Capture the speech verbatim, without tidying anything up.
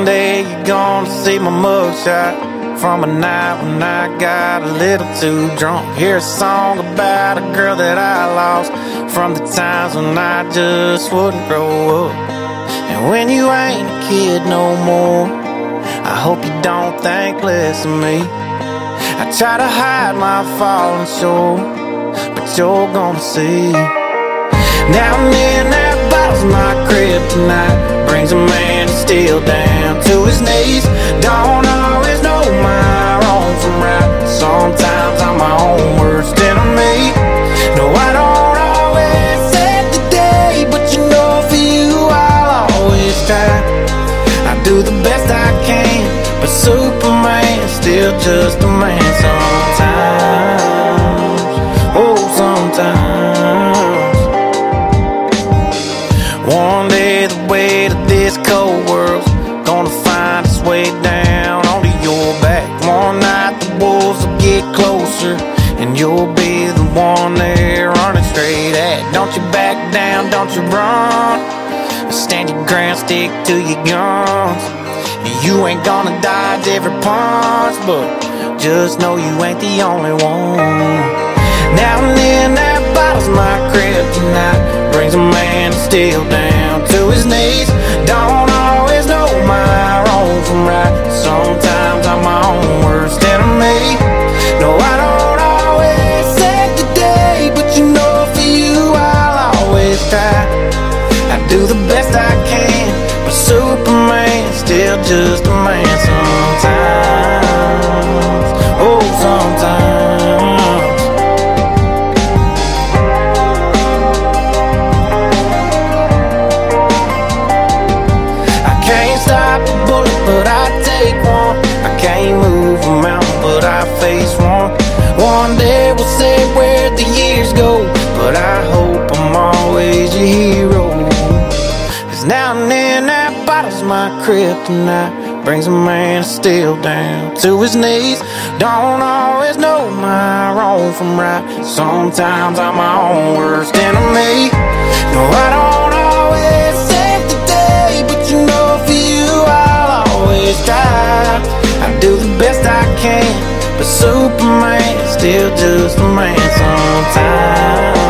One day you're gonna see my mugshot from a night when I got a little too drunk. Hear a song about a girl that I lost from the times when I just wouldn't grow up. And when you ain't a kid no more, I hope you don't think less of me. I try to hide my falling shore, but you're gonna see. Now and then that bottle's my kryptonite, brings a man to steal down to his knees. Don't always know my wrong from right, sometimes I'm my own worst enemy. No, I don't always save the day, but you know for you I'll always try. I do the best I can, but Superman's still just a man sometimes. Oh, sometimes. One day the weight of this cold world's gonna find its way down onto your back. One night the wolves will get closer, and you'll be the one they're running straight at. Don't you back down, don't you run. Stand your ground, stick to your guns. You ain't gonna dodge every punch, but just know you ain't the only one. Now and then that bottle's my kryptonite, brings a man to steal down to his knees. Don't always know my wrong from right, sometimes I'm my own worst enemy. No, I don't always save the day, but you know for you I'll always try. I do the best I can, but Superman's still just a man sometimes. Oh, sometimes. I can't stop a bullet, but I take one. I can't move a mountain, but I face one. One day we'll say where'd the years go, but I hope I'm always your hero. Now and then that bottle's my kryptonite, brings a man to steal down to his knees. Don't always know my wrong from right, sometimes I'm my own worst enemy. No, I don't always save the day, but you know for you I'll always try. I do the best I can, but Superman's still just a man sometimes.